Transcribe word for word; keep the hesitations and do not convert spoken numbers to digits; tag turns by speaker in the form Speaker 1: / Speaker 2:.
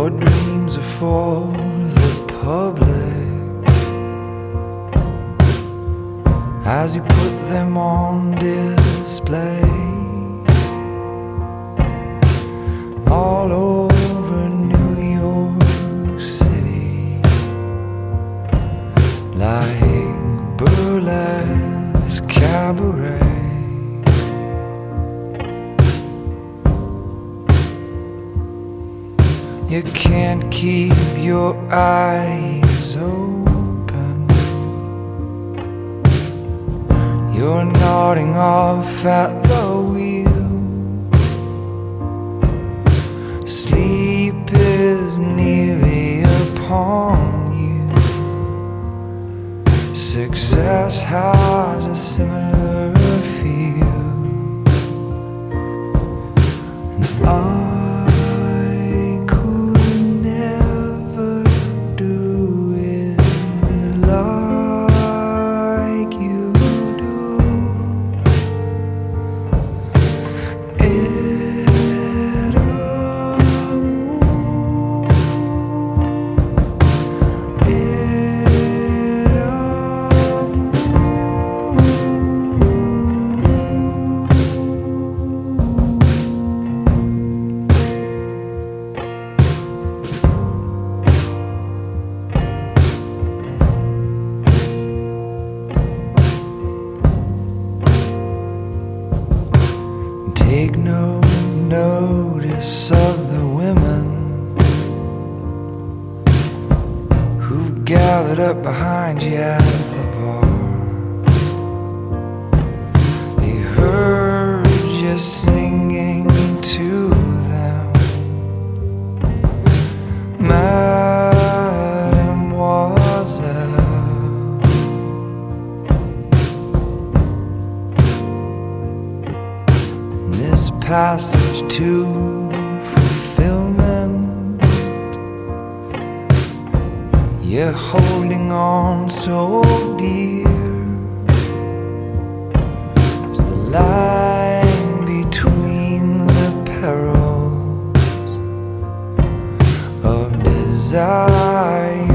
Speaker 1: Your dreams are for the public as you put them on display all over New York City, like burlesque cabaret. You can't keep your eyes open. You're nodding off at the wheel. Sleep is nearly upon you. Success has a similar feel. And I take no notice of the women who've gathered up behind you at the bar. They heard you singing to them, Mademoiselle. This passage to fulfillment, you're holding on so dear. It's the line between the perils of desire.